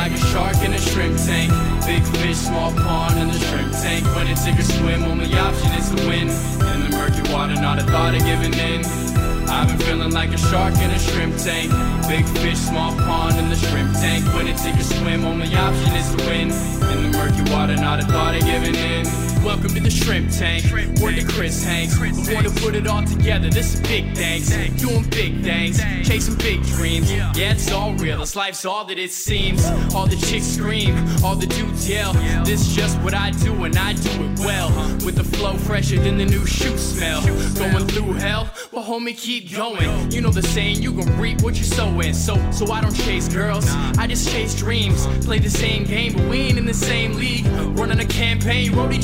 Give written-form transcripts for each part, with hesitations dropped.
like a shark in a shrimp tank. Big fish, small pond in the shrimp tank. When it take a swim, only option is to win. In the murky water, not a thought of giving in. I've been feeling like a shark in a shrimp tank. Big fish, small pond in the shrimp tank. When it take a swim, only option is to win. In the murky water, not a thought of giving in. Welcome to the shrimp tank. Word to Chris Hanks. We want to put it all together. This is big thanks. Doing big things, chasing big dreams. Yeah, it's all real. This life's all that it seems. All the chicks scream, all the dudes yell. This is just what I do, and I do it well. With the flow fresher than the new shoe smell. Going through hell, well, homie, keep going. You know the saying, you gon' reap what you sow in. So I don't chase girls, I just chase dreams. Play the same game, but we ain't in the same league. Running a campaign, Roadie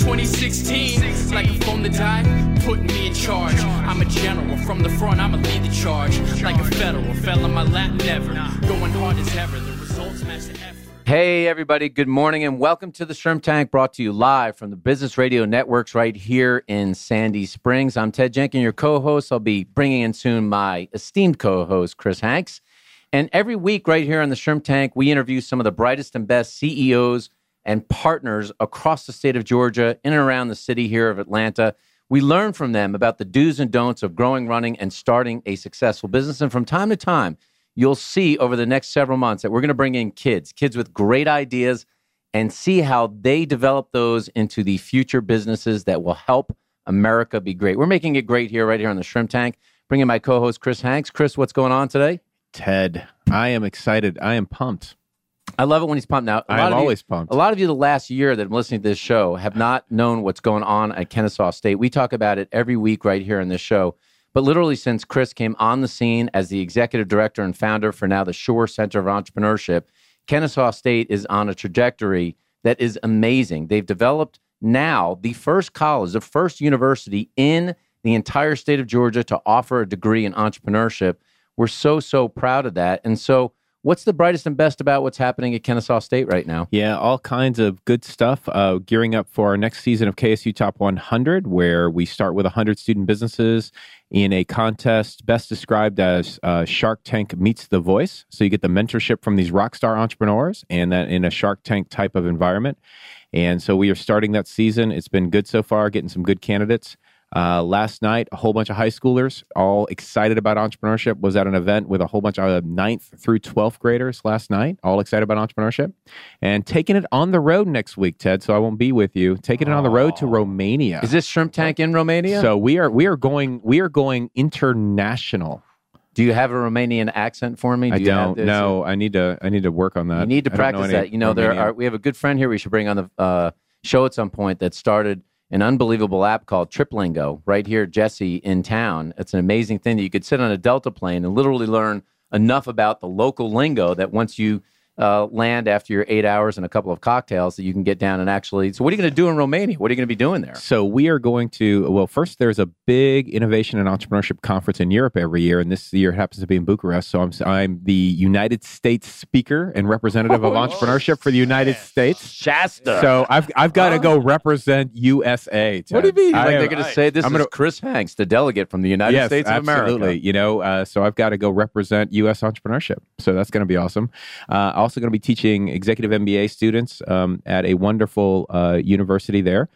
2016. Like a phone to die, putting me in charge. I'm a general, from the front I'ma lead the charge. Like a federal, fell on my lap never. Going hard as ever, the results match the effort. Hey, everybody. Good morning and welcome to the Shrimp Tank, brought to you live from the Business Radio Networks right here in Sandy Springs. I'm Ted Jenkins, your co-host. I'll be bringing in soon my esteemed co-host, Chris Hanks. And every week right here on the Shrimp Tank, we interview some of the brightest and best CEOs and partners across the state of Georgia, in and around the city here of Atlanta. We learn from them about the do's and don'ts of growing, running, and starting a successful business. And from time to time, you'll see over the next several months that we're going to bring in kids with great ideas, and see how they develop those into the future businesses that will help America be great. We're making it great here, right here on the Shrimp Tank. Bringing my co-host, Chris Hanks. Chris, what's going on today? Ted, I am excited. I am pumped. I love it when he's pumped. Now, I'm always pumped. A lot of you the last year that have listening to this show have not known what's going on at Kennesaw State. We talk about it every week right here in this show. But literally since Chris came on the scene as the executive director and founder for now the Shore Center of Entrepreneurship, Kennesaw State is on a trajectory that is amazing. They've developed now the first college, the first university in the entire state of Georgia to offer a degree in entrepreneurship. We're so proud of that. And so what's the brightest and best about what's happening at Kennesaw State right now? Yeah, all kinds of good stuff. Gearing up for our next season of KSU Top 100, where we start with 100 student businesses in a contest best described as Shark Tank meets The Voice. So you get the mentorship from these rock star entrepreneurs, and that in a Shark Tank type of environment. And so we are starting that season. It's been good so far, getting some good candidates. Last night, a whole bunch of high schoolers, all excited about entrepreneurship, was at an event with a whole bunch of 9th through 12th graders last night, all excited about entrepreneurship, and taking it on the road next week, Ted. So I won't be with you. Taking it on the road to Romania. Is this Shrimp Tank in Romania? So we are going international. Do you have a Romanian accent for me? I don't. No, I need to work on that. You need to practice that. You know, we have a good friend here we should bring on the show at some point that started an unbelievable app called Triplingo right here, Jesse, in town. It's an amazing thing that you could sit on a Delta plane and literally learn enough about the local lingo that once you land after your 8 hours and a couple of cocktails that you can get down and actually... So what are you going to do in Romania? What are you going to be doing there? So we are going to... Well, first, there's a big innovation and entrepreneurship conference in Europe every year, and this year happens to be in Bucharest. So I'm the United States speaker and representative of entrepreneurship for the United States. Shasta. So I've got to go represent USA. Ted. What do you mean? They're going to say this is Chris Hanks, the delegate from the United States of America. Absolutely. You know, so I've got to go represent U.S. entrepreneurship. So that's going to be awesome. Also going to be teaching executive MBA students at a wonderful university there,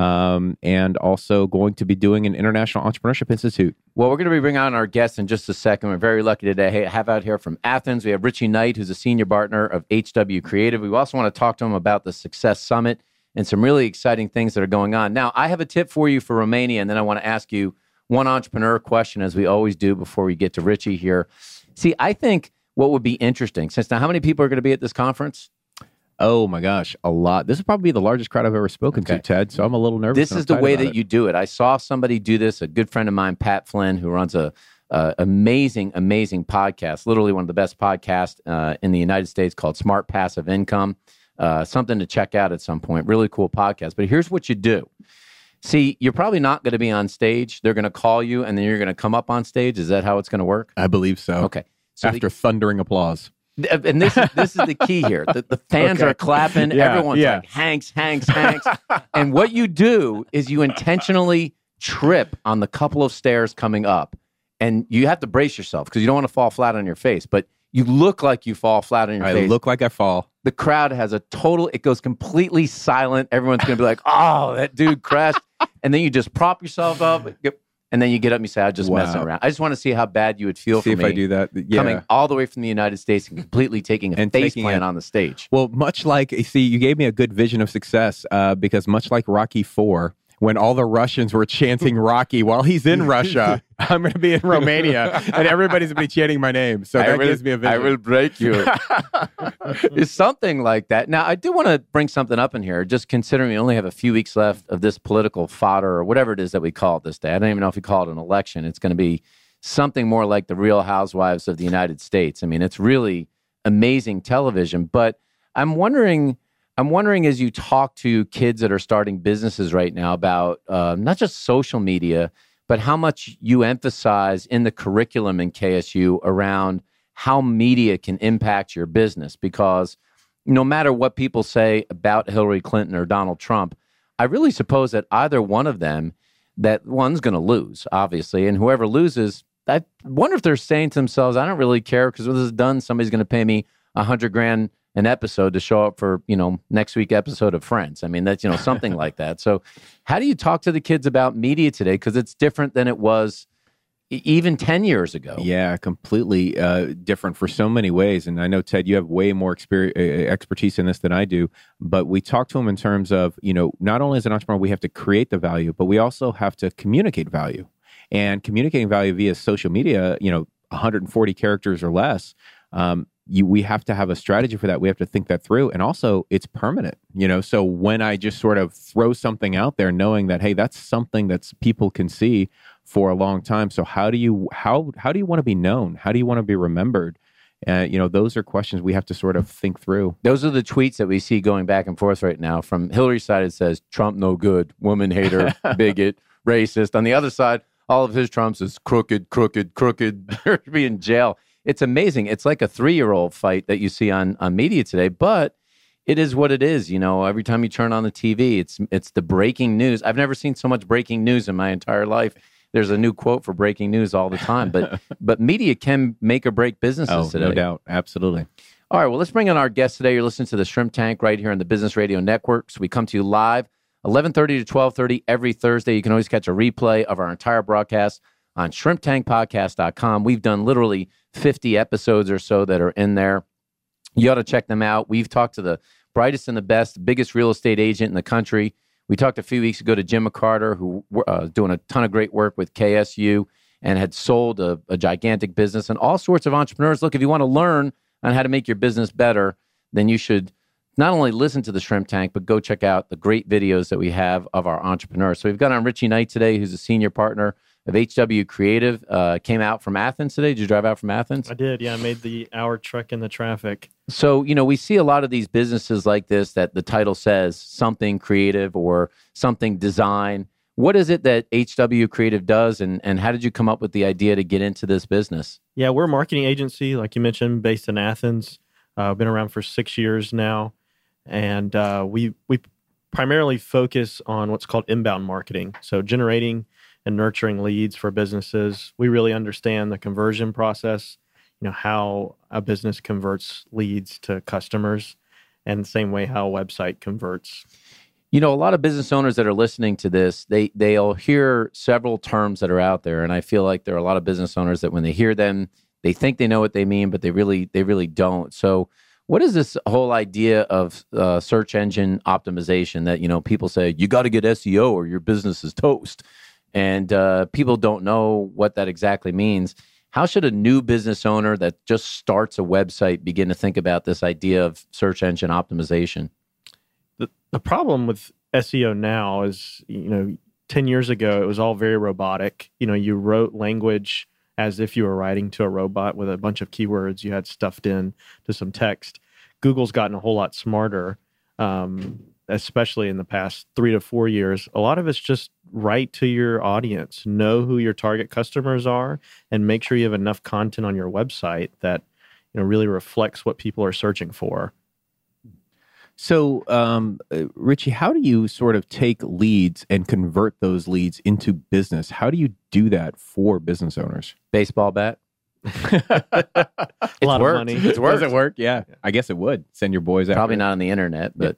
and also going to be doing an International Entrepreneurship Institute. Well, we're going to be bringing on our guests in just a second. We're very lucky today to have out here from Athens. We have Richie Knight, who's a senior partner of HW Creative. We also want to talk to him about the Success Summit and some really exciting things that are going on. Now, I have a tip for you for Romania, and then I want to ask you one entrepreneur question, as we always do before we get to Richie here. See, I think what would be interesting, since now how many people are going to be at this conference? Oh my gosh, a lot. This will probably be the largest crowd I've ever spoken to, Ted, so I'm a little nervous. This is the way that you do it. I saw somebody do this, a good friend of mine, Pat Flynn, who runs a amazing podcast, literally one of the best podcasts in the United States, called Smart Passive Income. Something to check out at some point. Really cool podcast. But here's what you do. See, you're probably not going to be on stage. They're going to call you, and then you're going to come up on stage. Is that how it's going to work? I believe so. Okay. So after thundering applause. And this is the key here. The fans are clapping. Everyone's like, Hanks. And what you do is you intentionally trip on the couple of stairs coming up. And you have to brace yourself because you don't want to fall flat on your face. But You look like you fall flat on your I face. look like I fall. The crowd has a total, it goes completely silent. Everyone's going to be like, oh, that dude crashed. And then you just prop yourself up. And then you get up and you say, I'm just messing around. I just want to see how bad you would feel see for me. if I do that. Yeah. Coming all the way from the United States and completely taking a face plant on the stage. Well, much like, see, you gave me a good vision of success because much like Rocky IV, when all the Russians were chanting Rocky while he's in Russia, I'm going to be in Romania and everybody's going to be chanting my name. So that gives me a vision. I will break you. It's something like that. Now, I do want to bring something up in here, just considering we only have a few weeks left of this political fodder or whatever it is that we call it this day. I don't even know if we call it an election. It's going to be something more like the Real Housewives of the United States. I mean, it's really amazing television. But I'm wondering as you talk to kids that are starting businesses right now about not just social media, but how much you emphasize in the curriculum in KSU around how media can impact your business. Because no matter what people say about Hillary Clinton or Donald Trump, I really suppose that either one of them, that one's going to lose, obviously. And whoever loses, I wonder if they're saying to themselves, I don't really care because when this is done, somebody's going to pay me $100,000 an episode to show up for, next week episode of Friends. I mean, that's, something like that. So how do you talk to the kids about media today? Because it's different than it was even 10 years ago. Yeah, completely different for so many ways. And I know, Ted, you have way more expertise in this than I do. But we talk to them in terms of, not only as an entrepreneur, we have to create the value, but we also have to communicate value. And communicating value via social media, 140 characters or less, we have to have a strategy for that. We have to think that through. And also, it's permanent, So when I just sort of throw something out there, knowing that, hey, that's something that people can see for a long time. So how do you want to be known? How do you want to be remembered? Those are questions we have to sort of think through. Those are the tweets that we see going back and forth right now. From Hillary's side, it says, Trump no good, woman hater, bigot, racist. On the other side, all of his Trumps is crooked, be in jail. It's amazing. It's like a 3-year-old fight that you see on media today, but it is what it is. Every time you turn on the TV, it's the breaking news. I've never seen so much breaking news in my entire life. There's a new quote for breaking news all the time, but media can make or break businesses today. No doubt. Absolutely. All right, well, let's bring in our guest today. You're listening to the Shrimp Tank right here on the Business Radio Network. So we come to you live 11:30 to 12:30 every Thursday. You can always catch a replay of our entire broadcast on shrimptankpodcast.com. We've done literally 50 episodes or so that are in there. You ought to check them out. We've talked to the brightest and the best, biggest real estate agent in the country. We talked a few weeks ago to Jim McCarter, who doing a ton of great work with KSU and had sold a gigantic business, and all sorts of entrepreneurs. Look, if you want to learn on how to make your business better, then you should not only listen to the Shrimp Tank, but go check out the great videos that we have of our entrepreneurs. So we've got on Richie Knight today, who's a senior partner of HW Creative. Came out from Athens today. Did you drive out from Athens? I did, yeah. I made the hour trek in the traffic. So, we see a lot of these businesses like this that the title says something creative or something design. What is it that HW Creative does, and how did you come up with the idea to get into this business? Yeah, we're a marketing agency, like you mentioned, based in Athens. Been around for 6 years now, and we primarily focus on what's called inbound marketing, so generating and nurturing leads for businesses. We really understand the conversion process, how a business converts leads to customers, and the same way how a website converts. A lot of business owners that are listening to this, they'll hear several terms that are out there, and I feel like there are a lot of business owners that when they hear them, they think they know what they mean, but they really don't. So what is this whole idea of search engine optimization that, people say, you got to get SEO or your business is toast? And people don't know what that exactly means. How should a new business owner that just starts a website begin to think about this idea of search engine optimization? The problem with SEO now is, 10 years ago, it was all very robotic. You wrote language as if you were writing to a robot with a bunch of keywords you had stuffed in to some text. Google's gotten a whole lot smarter, especially in the past 3 to 4 years. A lot of it's just write to your audience, know who your target customers are, and make sure you have enough content on your website that really reflects what people are searching for. So, Richie, how do you sort of take leads and convert those leads into business? How do you do that for business owners? Baseball bat? A lot of money. It's worked. Does it work? Yeah. I guess it would. Send your boys out. Probably not on the internet, but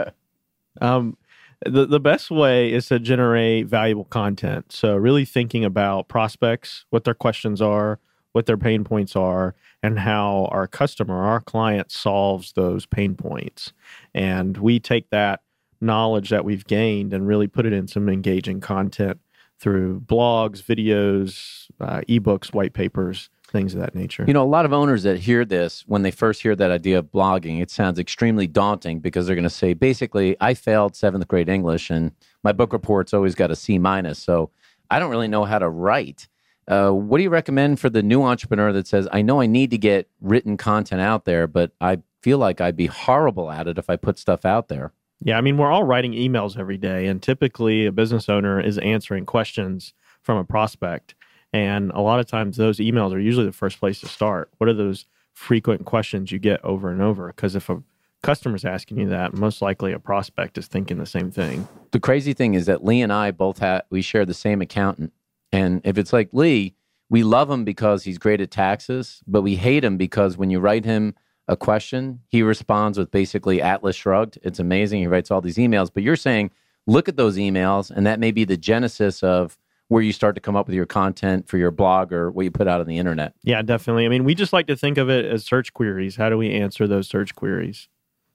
The best way is to generate valuable content. So really thinking about prospects, what their questions are, what their pain points are, and how our customer, our client solves those pain points. And we take that knowledge that we've gained and really put it in some engaging content through blogs, videos, ebooks, white papers, things of that nature. You know, a lot of owners that hear this, when they first hear that idea of blogging, it sounds extremely daunting because they're going to say, basically, I failed 7th grade English and my book report's always got a C-, so I don't really know how to write. What do you recommend for the new entrepreneur that says, I know I need to get written content out there, but I feel like I'd be horrible at it if I put stuff out there? Yeah, I mean, we're all writing emails every day, and typically a business owner is answering questions from a prospect. And a lot of times those emails are usually the first place to start. What are those frequent questions you get over and over? Because if a customer's asking you that, most likely a prospect is thinking the same thing. The crazy thing is that Lee and I we share the same accountant. And if it's like Lee, we love him because he's great at taxes, but we hate him because when you write him a question, he responds with basically Atlas shrugged. It's amazing. He writes all these emails, but you're saying, look at those emails, and that may be the genesis of where you start to come up with your content for your blog or what you put out on the internet. Yeah, definitely. I mean, we just like to think of it as search queries. How do we answer those search queries?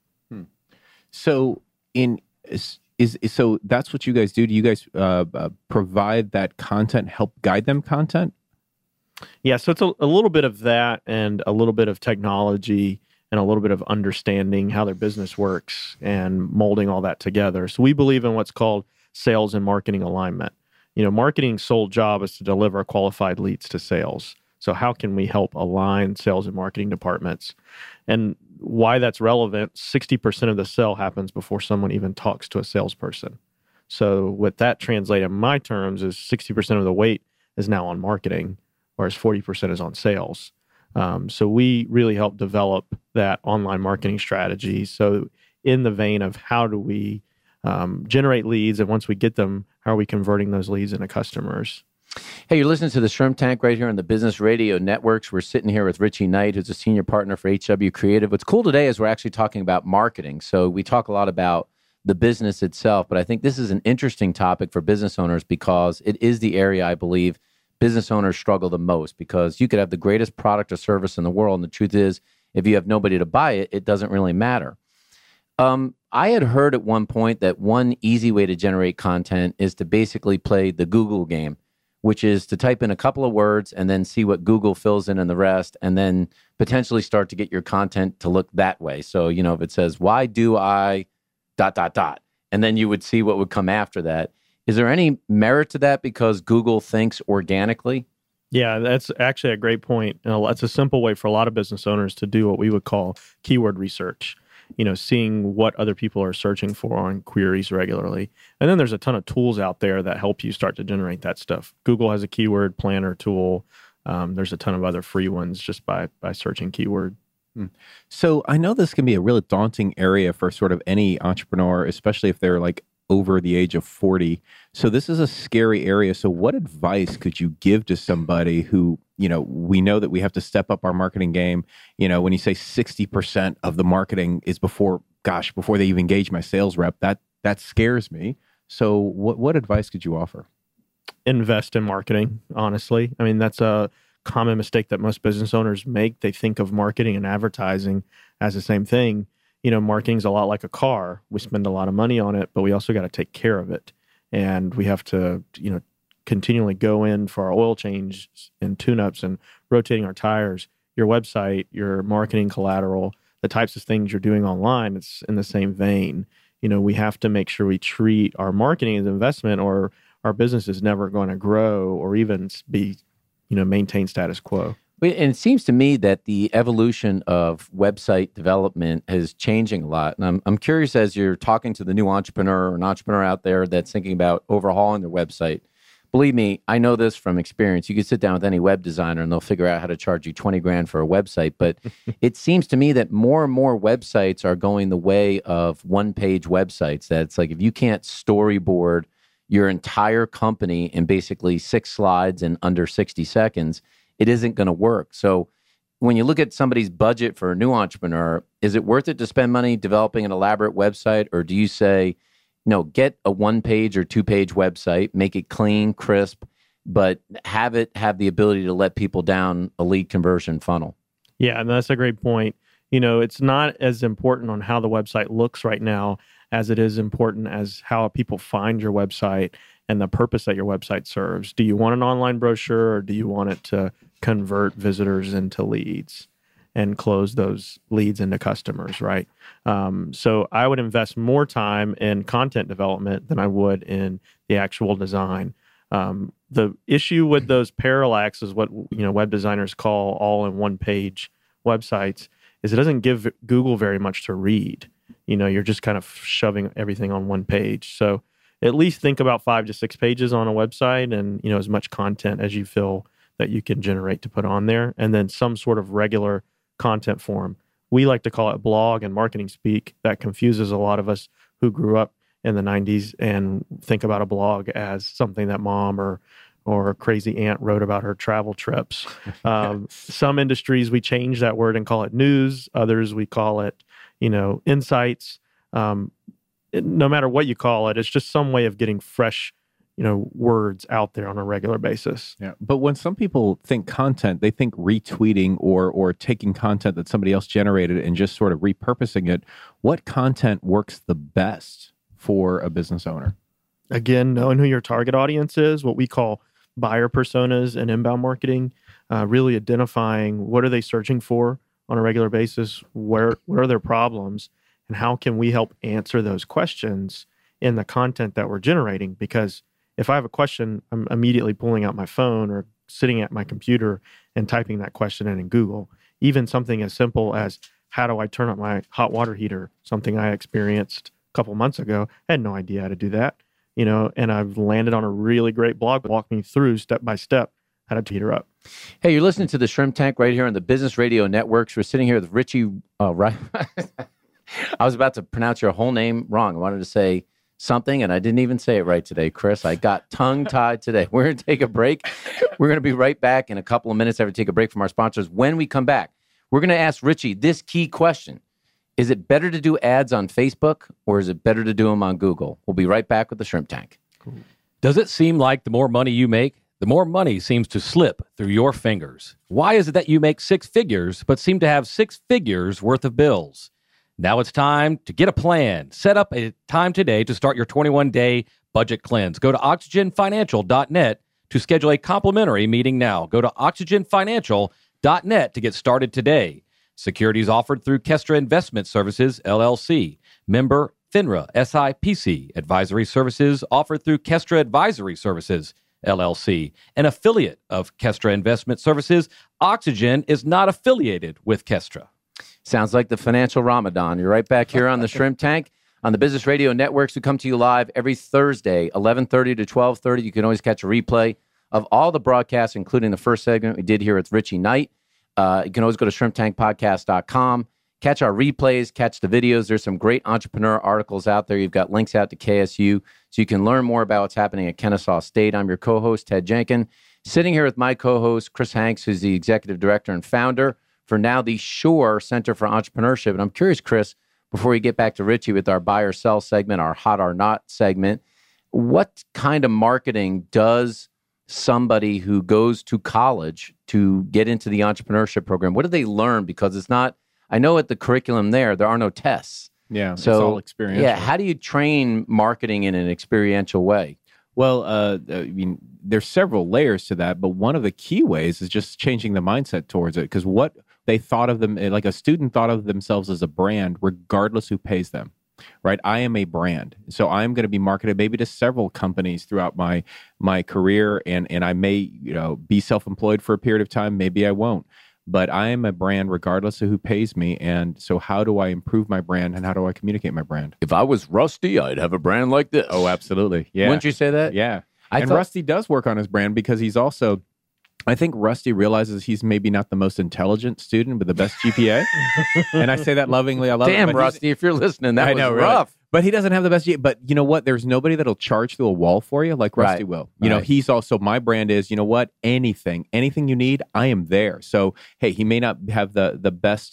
So so that's what you guys do. Do you guys provide that content, help guide them content? Yeah, so it's a little bit of that and a little bit of technology and a little bit of understanding how their business works and molding all that together. So we believe in what's called sales and marketing alignment. You know, marketing's sole job is to deliver qualified leads to sales. So how can we help align sales and marketing departments? And why that's relevant, 60% of the sale happens before someone even talks to a salesperson. So what that translates in my terms is 60% of the weight is now on marketing, whereas 40% is on sales. So we really help develop that online marketing strategy. So in the vein of how do we generate leads, and once we get them, how are we converting those leads into customers? Hey, you're listening to the Shrimp Tank right here on the Business Radio Networks. We're sitting here with Richie Knight, who's a senior partner for HW Creative. What's cool today is we're actually talking about marketing. So we talk a lot about the business itself, but I think this is an interesting topic for business owners because it is the area I believe business owners struggle the most, because you could have the greatest product or service in the world, and the truth is, if you have nobody to buy it, it doesn't really matter. I had heard at one point that one easy way to generate content is to basically play the Google game, which is to type in a couple of words and then see what Google fills in and the rest, and then potentially start to get your content to look that way. So, you know, if it says, why do I ... and then you would see what would come after that. Is there any merit to that because Google thinks organically? Yeah, that's actually a great point. It's a simple way for a lot of business owners to do what we would call keyword research. You know, seeing what other people are searching for on queries regularly. And then there's a ton of tools out there that help you start to generate that stuff. Google has a keyword planner tool. There's a ton of other free ones just by searching keyword. So I know this can be a really daunting area for sort of any entrepreneur, especially if they're like over the age of 40. So this is a scary area. So what advice could you give to somebody who, you know, we know that we have to step up our marketing game. You know, when you say 60% of the marketing is before they even engage my sales rep, that scares me. So what advice could you offer? Invest in marketing, honestly. I mean, that's a common mistake that most business owners make. They think of marketing and advertising as the same thing. You know, marketing's a lot like a car. We spend a lot of money on it, but we also got to take care of it. And we have to, you know, continually go in for our oil change and tune-ups and rotating our tires. Your website, your marketing collateral, the types of things you're doing online, it's in the same vein. You know, we have to make sure we treat our marketing as an investment, or our business is never going to grow or even be, you know, maintain status quo. And it seems to me that the evolution of website development is changing a lot. And I'm curious, as you're talking to the new entrepreneur or an entrepreneur out there that's thinking about overhauling their website. Believe me, I know this from experience. You can sit down with any web designer and they'll figure out how to charge you $20,000 for a website. But it seems to me that more and more websites are going the way of one-page websites. That's like, if you can't storyboard your entire company in basically 6 slides in under 60 seconds, it isn't going to work. So when you look at somebody's budget for a new entrepreneur, is it worth it to spend money developing an elaborate website? Or do you say, no, get a 1-page or 2-page website, make it clean, crisp, but have the ability to let people down a lead conversion funnel? Yeah, and that's a great point. It's not as important on how the website looks right now as it is important as how people find your website and the purpose that your website serves. Do you want an online brochure, or do you want it to convert visitors into leads and close those leads into customers, right? So I would invest more time in content development than I would in the actual design. The issue with those parallax is what web designers call all-in-one-page websites, is it doesn't give Google very much to read. You're just kind of shoving everything on one page. So at least think about 5 to 6 pages on a website, and as much content as you feel that you can generate to put on there, and then some sort of regular content form. We like to call it blog and marketing speak. That confuses a lot of us who grew up in the 90s and think about a blog as something that mom or a crazy aunt wrote about her travel trips. Some industries, we change that word and call it news. Others, we call it, insights. No matter what you call it, it's just some way of getting fresh, words out there on a regular basis. Yeah. But when some people think content, they think retweeting or taking content that somebody else generated and just sort of repurposing it. What content works the best for a business owner? Again, knowing who your target audience is, what we call buyer personas and inbound marketing, really identifying what are they searching for on a regular basis, what are their problems, and how can we help answer those questions in the content that we're generating. Because if I have a question, I'm immediately pulling out my phone or sitting at my computer and typing that question in Google. Even something as simple as, how do I turn up my hot water heater? Something I experienced a couple months ago. I had no idea how to do that. And I've landed on a really great blog that walked me through step by step how to heat her up. Hey, you're listening to the Shrimp Tank right here on the Business Radio Networks. We're sitting here with Richie. Right? I was about to pronounce your whole name wrong. I wanted to say something, and I didn't even say it right today, Chris. I got tongue-tied today. We're going to take a break. We're going to be right back in a couple of minutes after we take a break from our sponsors. When we come back, we're going to ask Richie this key question. Is it better to do ads on Facebook, or is it better to do them on Google? We'll be right back with the Shrimp Tank. Cool. Does it seem like the more money you make, the more money seems to slip through your fingers? Why is it that you make 6 figures, but seem to have 6 figures worth of bills? Now it's time to get a plan. Set up a time today to start your 21-day budget cleanse. Go to oxygenfinancial.net to schedule a complimentary meeting now. Go to oxygenfinancial.net to get started today. Securities offered through Kestra Investment Services, LLC. Member FINRA, SIPC. Advisory services offered through Kestra Advisory Services, LLC. An affiliate of Kestra Investment Services, Oxygen is not affiliated with Kestra. Sounds like the financial Ramadan. You're right back here on the Shrimp Tank on the Business Radio Networks. We come to you live every Thursday, 11:30 to 12:30. You can always catch a replay of all the broadcasts, including the first segment we did here with Richie Knight. You can always go to shrimptankpodcast.com, catch our replays, catch the videos. There's some great entrepreneur articles out there. You've got links out to KSU, so you can learn more about what's happening at Kennesaw State. I'm your co-host, Ted Jenkin, sitting here with my co-host, Chris Hanks, who's the executive director and founder for now the Shore Center for Entrepreneurship. And I'm curious, Chris, before we get back to Richie with our buy or sell segment, our hot or not segment, what kind of marketing does somebody who goes to college to get into the entrepreneurship program, what do they learn? Because it's not, I know at the curriculum there are no tests. Yeah, so, it's all experiential. Yeah, how do you train marketing in an experiential way? Well, I mean, there's several layers to that, but one of the key ways is just changing the mindset towards it. Because what they thought of them, like a student thought of themselves as a brand, regardless who pays them, right? I am a brand. So I'm going to be marketed maybe to several companies throughout my career, and I may, be self-employed for a period of time. Maybe I won't. But I am a brand regardless of who pays me. And so how do I improve my brand, and how do I communicate my brand? If I was Rusty, I'd have a brand like this. Oh, absolutely. Yeah. Wouldn't you say that? Yeah. Rusty does work on his brand because he's also, I think Rusty realizes he's maybe not the most intelligent student with the best GPA. And I say that lovingly. I love it. Damn, Rusty, if you're listening, that was rough. But he doesn't have the best. But you know what? There's nobody that'll charge through a wall for you like Rusty Right. will. You know, Right. he's also, my brand is, you know what? Anything you need, I am there. So, hey, he may not have the best,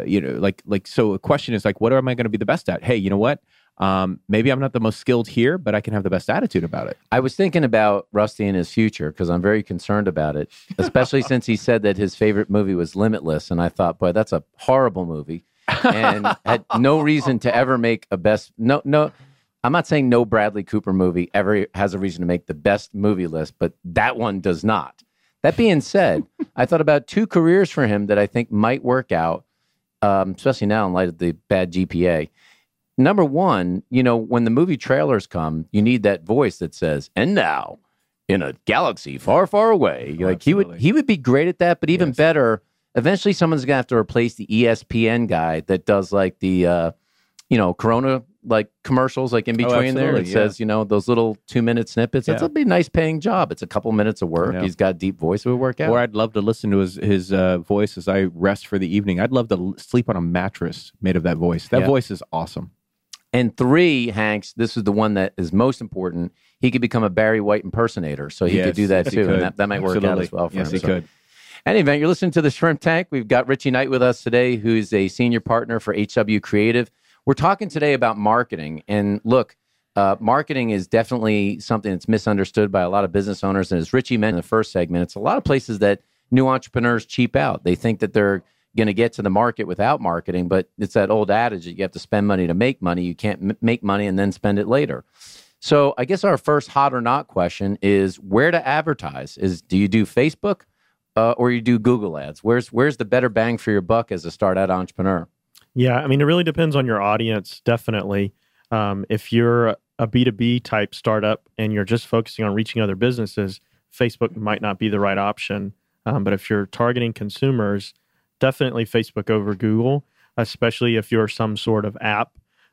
so a question is like, what am I going to be the best at? Hey, you know what? Maybe I'm not the most skilled here, but I can have the best attitude about it. I was thinking about Rusty and his future because I'm very concerned about it, especially since he said that his favorite movie was Limitless. And I thought, boy, that's a horrible movie and had no reason to ever make a best. No, I'm not saying no Bradley Cooper movie ever has a reason to make the best movie list, but that one does not. That being said, I thought about 2 careers for him that I think might work out, especially now in light of the bad GPA. Number one, when the movie trailers come, you need that voice that says, "And now, in a galaxy far, far away." Oh, like he would be great at that. But even Yes. better, eventually someone's gonna have to replace the ESPN guy that does like the, Corona like commercials like in between there. It absolutely, yeah. says, those little 2-minute snippets. Yeah. That's a be nice paying job. It's a couple minutes of work. Yeah. He's got a deep voice. It would work out. Or I'd love to listen to his voice as I rest for the evening. I'd love to sleep on a mattress made of that voice. That Yeah. voice is awesome. And 3, Hanks, this is the one that is most important. He could become a Barry White impersonator, so he could do that yes, he too, could. and that might work out Absolutely. as well for yes, him. he So- could. Any event, you're listening to the Shrimp Tank. We've got Richie Knight with us today, who's a senior partner for HW Creative. We're talking today about marketing, and look, marketing is definitely something that's misunderstood by a lot of business owners. And as Richie mentioned in the first segment, it's a lot of places that new entrepreneurs cheap out. They think that they're going to get to the market without marketing, but it's that old adage that you have to spend money to make money. You can't make money and then spend it later. So I guess our first hot or not question is where to advertise. Do you do Facebook or you do Google ads? Where's the better bang for your buck as a start-out entrepreneur? Yeah, I mean, it really depends on your audience, definitely. If you're a B2B type startup and you're just focusing on reaching other businesses, Facebook might not be the right option. But if you're targeting consumers, definitely Facebook over Google, especially if you're some sort of app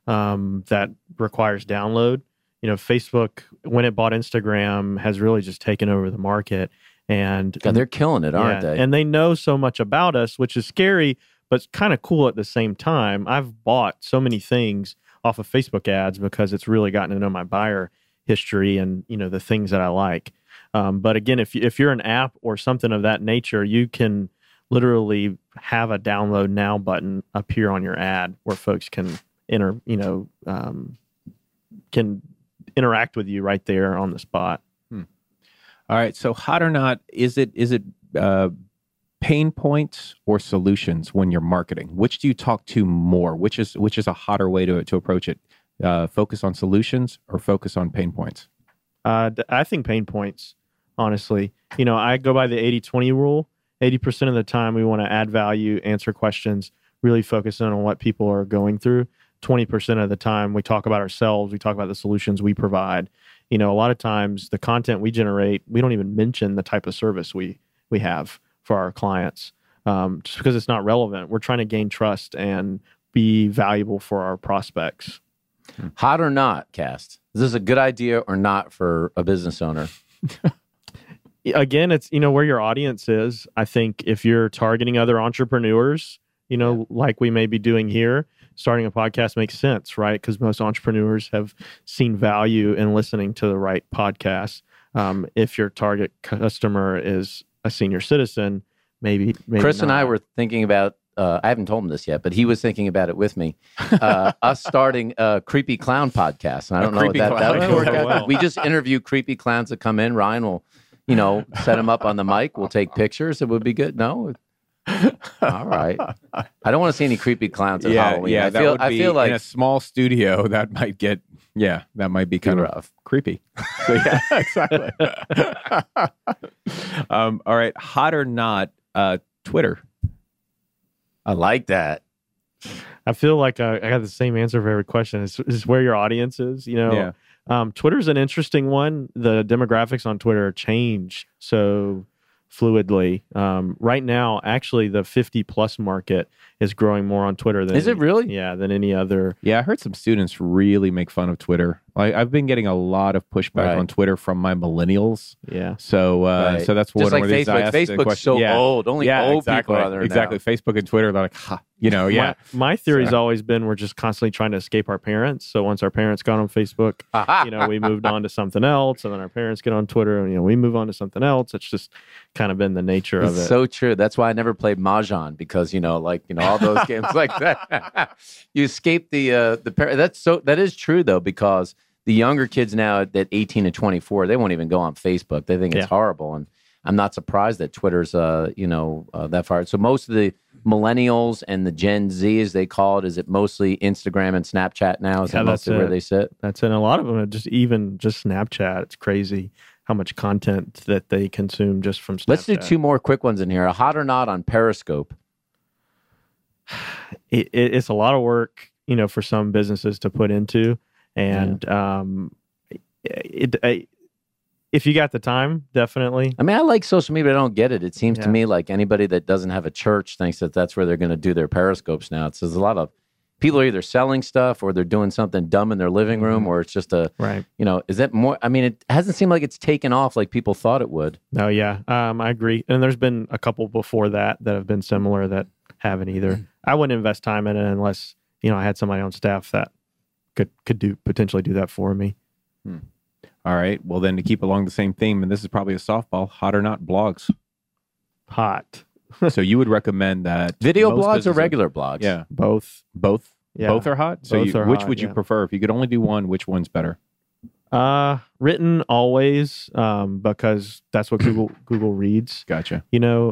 that requires download. Facebook, when it bought Instagram, has really just taken over the market. And God, they're killing it, aren't they? And they know so much about us, which is scary, but kind of cool at the same time. I've bought so many things off of Facebook ads because it's really gotten to know my buyer history and the things that I like. But again, if you're an app or something of that nature, you can literally have a download now button appear on your ad where folks can can interact with you right there on the spot. All right. So hot or not, is it pain points or solutions when you're marketing? Which do you talk to more? Which is a hotter way to approach it? Focus on solutions or focus on pain points? I think pain points, honestly. I go by the 80-20 rule. 80% of the time we want to add value, answer questions, really focus in on what people are going through. 20% of the time we talk about ourselves, we talk about the solutions we provide. A lot of times the content we generate, we don't even mention the type of service we have for our clients, just because it's not relevant. We're trying to gain trust and be valuable for our prospects. Hot or not, Cast? Is this a good idea or not for a business owner? Again, it's where your audience is. I think if you're targeting other entrepreneurs, like we may be doing here, starting a podcast makes sense, right? Because most entrepreneurs have seen value in listening to the right podcast. If your target customer is a senior citizen, maybe Chris and not. I were thinking about, I haven't told him this yet, but he was thinking about it with me, us starting a Creepy Clown podcast. And I don't know if that would work out. Well. We just interview creepy clowns that come in. Ryan will, set them up on the mic. We'll take pictures. It would be good. No? All right. I don't want to see any creepy clowns at Halloween. Yeah, I feel like in a small studio that might get, that might be kind of rough. creepy. So yeah, exactly. All right, hot or not, Twitter. I like that. I feel like I got the same answer for every question. It's where your audience is. Yeah. Twitter's an interesting one. The demographics on Twitter change so fluidly. Right now, actually, the 50-plus market is growing more on Twitter than Is it really? Yeah, than any other. Yeah, I heard some students really make fun of Twitter. I've been getting a lot of pushback Right. on Twitter from my millennials. Yeah. So, so that's one Just like of these. I Facebook. asked the Facebook's question. so old. Only old exactly, people are there now. exactly. Facebook and Twitter, they're like, My theory's always been we're just constantly trying to escape our parents. So once our parents got on Facebook, we moved on to something else, and then our parents get on Twitter, and we move on to something else. It's just kind of been the nature of it. So true. That's why I never played Mahjong, because all those games like that. You escape the parents. That is true though, because the younger kids now at 18 and 24, they won't even go on Facebook. They think it's horrible, and I'm not surprised that Twitter's that far. So most of the millennials and the Gen Z, as they call it, is it mostly Instagram and Snapchat now? Is that mostly where they sit? That's it. And a lot of them are just Snapchat. It's crazy how much content that they consume just from Snapchat. Let's do two more quick ones in here. A hot or not on Periscope? It's a lot of work, for some businesses to put into. And if you got the time, definitely. I mean, I like social media, but I don't get it. It seems to me like anybody that doesn't have a church thinks that that's where they're going to do their Periscopes now. It says a lot of people are either selling stuff or they're doing something dumb in their living room, or it's just is that more? I mean, it hasn't seemed like it's taken off like people thought it would. No, yeah, I agree. And there's been a couple before that have been similar that haven't either. I wouldn't invest time in it unless, I had somebody on staff that could potentially do that for me. All right. Well, then to keep along the same theme, and this is probably a softball, hot or not blogs? Hot. So you would recommend that video blogs or regular blogs? Yeah. Both. Yeah. Both are hot? So which would you yeah. prefer? If you could only do one, which one's better? Written always, because that's what Google reads. Gotcha.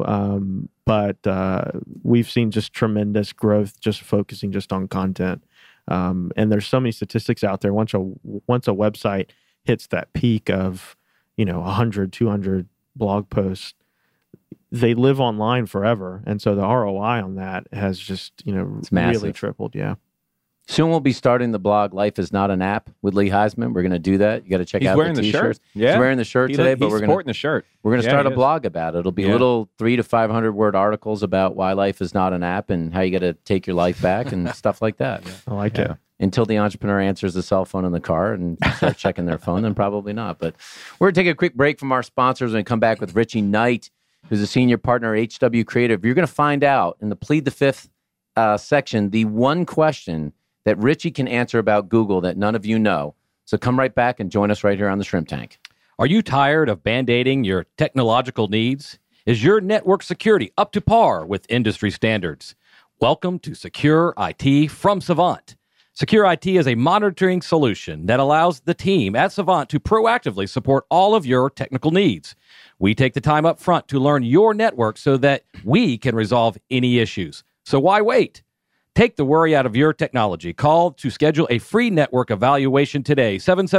But we've seen just tremendous growth just focusing just on content. And there's so many statistics out there. Once a website hits that peak of, 100, 200 blog posts, they live online forever. And so the ROI on that has just, really tripled. Yeah. Soon we'll be starting the blog "Life Is Not an App" with Lee Heisman. We're going to do that. You got to check out the t-shirts. Yeah. He's wearing the shirt today, but we're sporting the shirt. We're going to start a blog about it. It'll be little 300 to 500 word articles about why life is not an app and how you got to take your life back and stuff like that. I like it. Until the entrepreneur answers the cell phone in the car and starts checking their phone, then probably not. But we're going to take a quick break from our sponsors and come back with Richie Knight, who's a senior partner at HW Creative. You're going to find out in the Plead the Fifth section the one question that Richie can answer about Google that none of you know. So come right back and join us right here on the Shrimp Tank. Are you tired of band-aiding your technological needs? Is your network security up to par with industry standards? Welcome to Secure IT from Savant. Secure IT is a monitoring solution that allows the team at Savant to proactively support all of your technical needs. We take the time up front to learn your network so that we can resolve any issues. So why wait? Take the worry out of your technology. Call to schedule a free network evaluation today,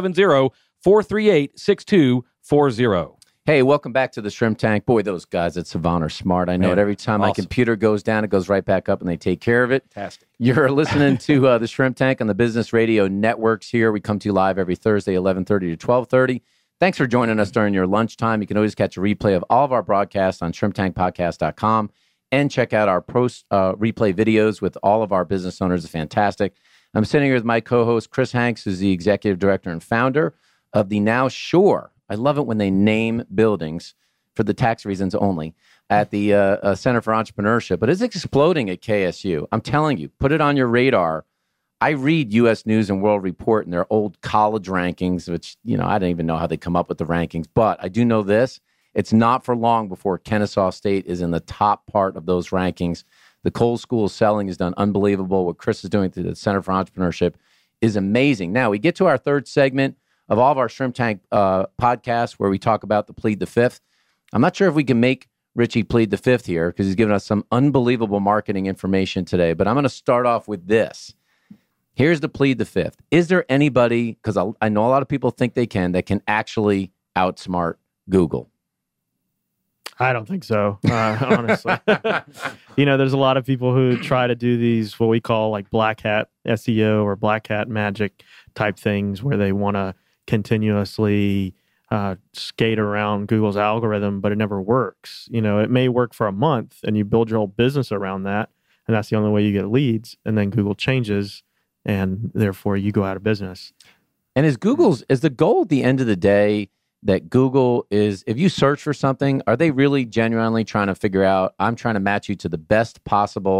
770-438-6240. Hey, welcome back to the Shrimp Tank. Boy, those guys at Savant are smart. I know it. Every time my computer goes down, it goes right back up, and they take care of it. Fantastic. You're listening to the Shrimp Tank on the Business Radio Networks here. We come to you live every Thursday, 11:30 to 12:30. Thanks for joining us during your lunchtime. You can always catch a replay of all of our broadcasts on shrimptankpodcast.com and check out our replay videos with all of our business owners. It's fantastic. I'm sitting here with my co-host, Chris Hanks, who's the executive director and founder of the Now Sure. I love it when they name buildings for the tax reasons only at the Center for Entrepreneurship, but it's exploding at KSU. I'm telling you, put it on your radar. I read U.S. News and World Report and their old college rankings, which, I don't even know how they come up with the rankings, but I do know this. It's not for long before Kennesaw State is in the top part of those rankings. The Cole School of Selling has done unbelievable. What Chris is doing through the Center for Entrepreneurship is amazing. Now, we get to our third segment of all of our Shrimp Tank podcasts where we talk about the Plead the Fifth. I'm not sure if we can make Richie plead the fifth here because he's given us some unbelievable marketing information today, but I'm going to start off with this. Here's the Plead the Fifth. Is there anybody, because I know a lot of people think they can, that can actually outsmart Google? I don't think so, honestly. There's a lot of people who try to do these, what we call like black hat SEO or black hat magic type things where they want to continuously skate around Google's algorithm, but it never works. It may work for a month and you build your whole business around that, and that's the only way you get leads, and then Google changes and therefore you go out of business. And is the goal at the end of the day that Google is, if you search for something, are they really genuinely trying to figure out, I'm trying to match you to the best possible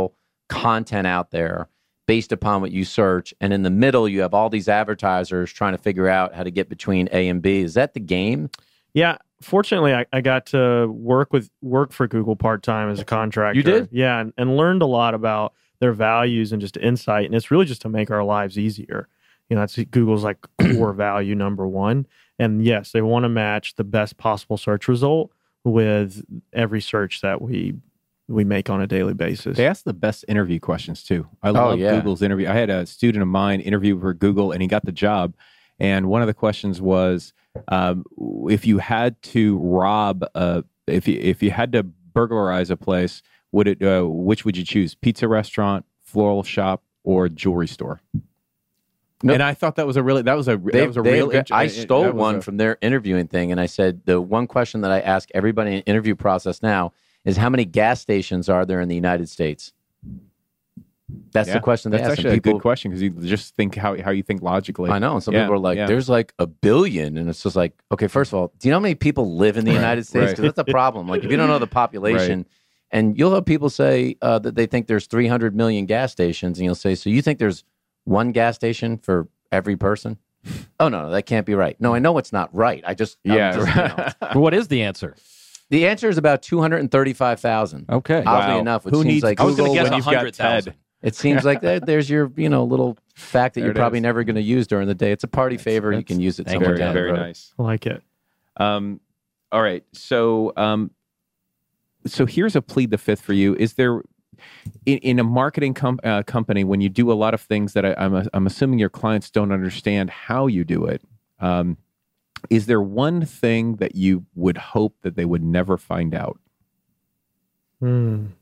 content out there based upon what you search, and in the middle you have all these advertisers trying to figure out how to get between A and B. Is that the game? Yeah. Fortunately, I got to work for Google part-time as a contractor. You did? Yeah, and learned a lot about their values and just insight. And it's really just to make our lives easier. That's Google's like core value number one. And yes, they want to match the best possible search result with every search that we make on a daily basis. They ask the best interview questions too. I love Google's interview. I had a student of mine interview for Google, and he got the job. And one of the questions was, if you had to rob, if you had to burglarize a place, which would you choose? Pizza restaurant, floral shop, or jewelry store? Nope. And I thought that was a real. I stole one from their interviewing thing, and I said the one question that I ask everybody in the interview process now is how many gas stations are there in the United States? That's the question. That's actually a good question because you just think how you think logically. I know. And some people are like, "There's like 1 billion," and it's just like, okay, first of all, do you know how many people live in the United States? Because that's a problem. Like if you don't know the population, and you'll have people say that they think there's 300 million gas stations, and you'll say, so you think there's one gas station for every person? Oh no, that can't be right. No, I know it's not right. What is the answer? The answer is about 235,000. Okay. Oddly enough, which Who seems needs like I was going to Google guess when you've got 100,000. it seems like there's your little fact that There you're it probably is. never going to use during the day. It's a party favor. You can use it somewhere down the very road. nice. I like it. All right. So here's a plead the fifth for you. Is there in a marketing company, when you do a lot of things that I'm assuming your clients don't understand how you do it, is there one thing that you would hope that they would never find out? We're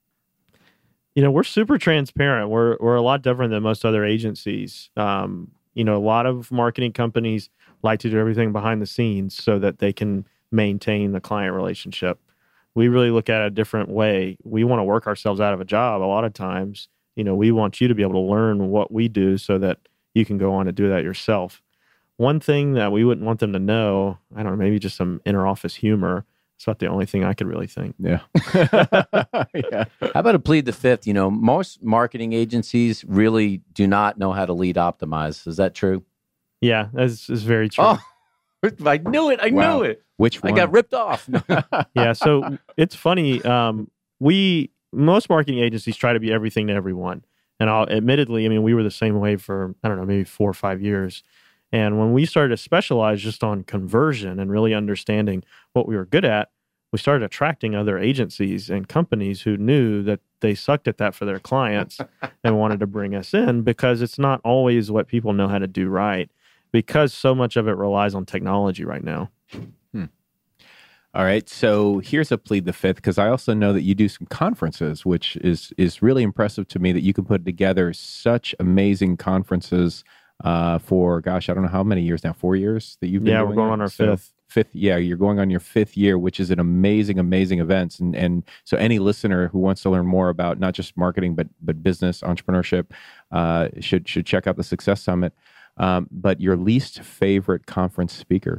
super transparent. We're a lot different than most other agencies. A lot of marketing companies like to do everything behind the scenes so that they can maintain the client relationship. We really look at it a different way. We want to work ourselves out of a job a lot of times. We want you to be able to learn what we do so that you can go on and do that yourself. One thing that we wouldn't want them to know, I don't know, maybe just some inner office humor. It's about the only thing I could really think. Yeah. How about a plead the fifth? Most marketing agencies really do not know how to lead optimize. Is that true? Yeah, that's very true. Oh, I knew it. I knew it. Which one? I got ripped off. Yeah, so it's funny. Most marketing agencies try to be everything to everyone. And admittedly, we were the same way for, I don't know, maybe 4 or 5 years. And when we started to specialize just on conversion and really understanding what we were good at, we started attracting other agencies and companies who knew that they sucked at that for their clients and wanted to bring us in because it's not always what people know how to do right, because so much of it relies on technology right now. All right. So here's a plead the fifth, because I also know that you do some conferences, which is really impressive to me that you can put together such amazing conferences for, gosh, I don't know how many years now, 4 years that you've been doing we're going it? on our So, fifth. Yeah, you're going on your 5th year, which is an amazing events. And so any listener who wants to learn more about not just marketing, but business, entrepreneurship, should check out the Success Summit. But your least favorite conference speaker?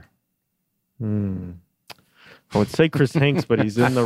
I would say Chris Hanks, but he's in the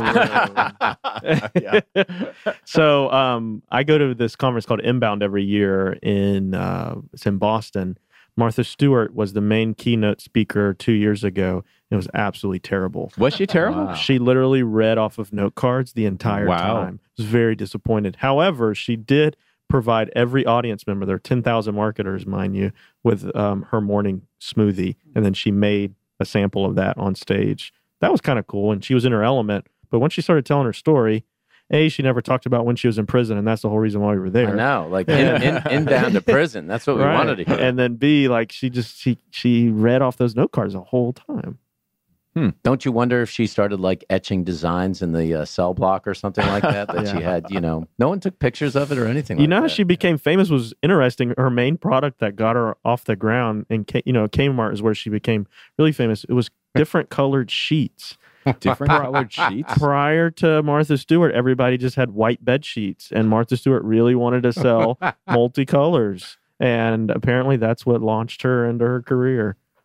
room. So I go to this conference called Inbound every year it's in Boston. Martha Stewart was the main keynote speaker 2 years ago. It was absolutely terrible. Was she terrible? Wow. She literally read off of note cards the entire time. I was very disappointed. However, she did provide every audience member, there are 10,000 marketers, mind you, with her morning smoothie. And then she made a sample of that on stage. That was kind of cool. And she was in her element. But once she started telling her story, she never talked about when she was in prison. And that's the whole reason why we were there. I know, like inbound to prison. That's what we wanted to hear. And then B, like she read off those note cards the whole time. Don't you wonder if she started like etching designs in the cell block or something like that she had, no one took pictures of it or anything like that. How she became famous was interesting. Her main product that got her off the ground, and Kmart is where she became really famous. It was different colored sheets. Different colored sheets? Prior to Martha Stewart, everybody just had white bed sheets, and Martha Stewart really wanted to sell multicolors. And apparently that's what launched her into her career.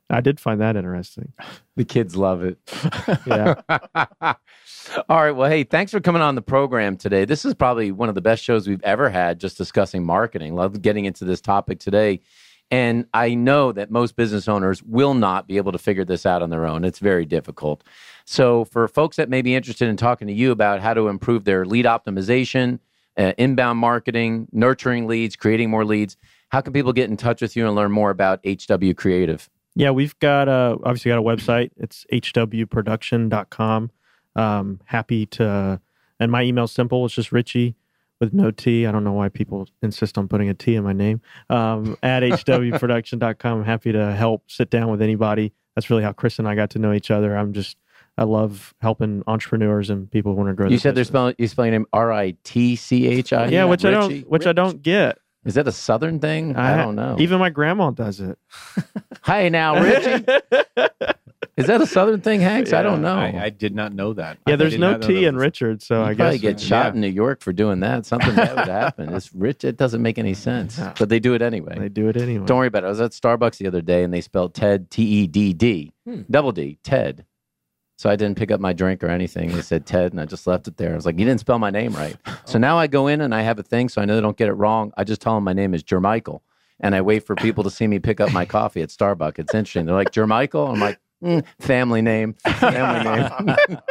I did find that interesting. The kids love it. Yeah. All right. Well, hey, thanks for coming on the program today. This is probably one of the best shows we've ever had just discussing marketing. Love getting into this topic today. And I know that most business owners will not be able to figure this out on their own. It's very difficult. So for folks that may be interested in talking to you about how to improve their lead optimization, inbound marketing, nurturing leads, creating more leads, how can people get in touch with you and learn more about HW Creative? Yeah, we've got obviously got a website. It's hwproduction.com. Happy to, and my email's simple. It's just Richie with no T. I don't know why people insist on putting a T in my name. At hwproduction.com. I'm happy to help sit down with anybody. That's really how Chris and I got to know each other. I love helping entrepreneurs and people who want to grow. You said you spell your name Ritchi? Yeah, which I don't get. Is that a Southern thing? I don't know. Even my grandma does it. Hi now, Richie. Is that a Southern thing, Hanks? Yeah, I don't know. I did not know that. Yeah, there's no T in Richard, so I guess probably get shot in New York for doing that. Something that would happen. It's rich. It doesn't make any sense, but they do it anyway. They do it anyway. Don't worry about it. I was at Starbucks the other day, and they spelled Ted Tedd, double D, Ted. So I didn't pick up my drink or anything. They said Ted, and I just left it there. I was like, you didn't spell my name right. So now I go in and I have a thing, so I know they don't get it wrong. I just tell them my name is Jermichael, and I wait for people to see me pick up my coffee at Starbucks. It's interesting. They're like, Jermichael? I'm like, family name. Family name.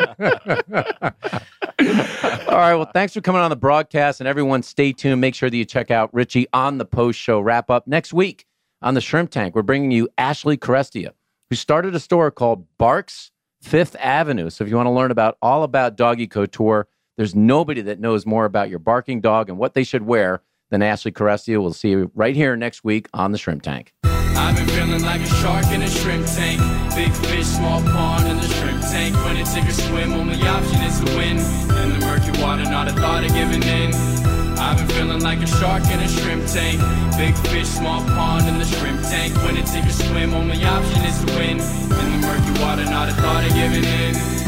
All right. Well, thanks for coming on the broadcast, and everyone stay tuned. Make sure that you check out Richie on the post-show wrap-up. Next week on the Shrimp Tank, we're bringing you Ashley Carestia, who started a store called Barks Fifth Avenue. So if you want to learn all about Doggy Couture, there's nobody that knows more about your barking dog and what they should wear than Ashley Carestia. We'll see you right here next week on the Shrimp Tank. I've been feeling like a shark in a shrimp tank. Big fish, small pond in the shrimp tank. When it take a swim, only option is to win. In the murky water, not a thought of giving in. I've been feeling like a shark in a shrimp tank. Big fish, small pond in the shrimp tank. When it take a swim, only option is to win. In the murky water, not a thought of giving in.